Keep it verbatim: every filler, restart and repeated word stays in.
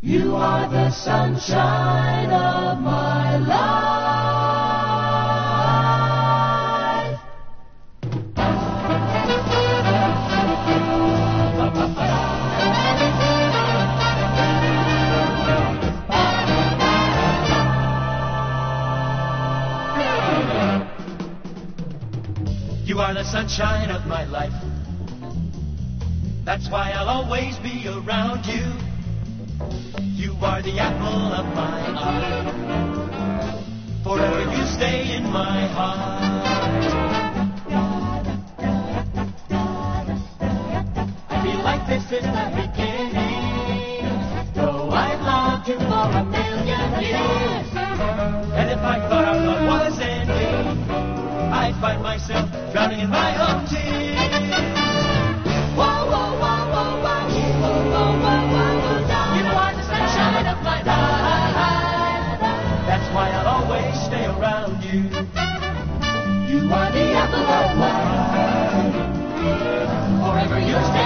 You are the sunshine of my life. You are the sunshine of my life. That's why I'll always be around you. You are the apple of my eye. Forever you stay in my heart. I feel like this is the beginning, though I've loved you for a million years. And if I thought our love was ending, I'd find myself drowning in my own tears. Whoa, whoa, whoa, whoa, whoa, whoa, whoa, whoa, whoa, whoa. You are the sunshine of my life. That's why I'll always stay around you. You are the apple of my eye. Forever you stay.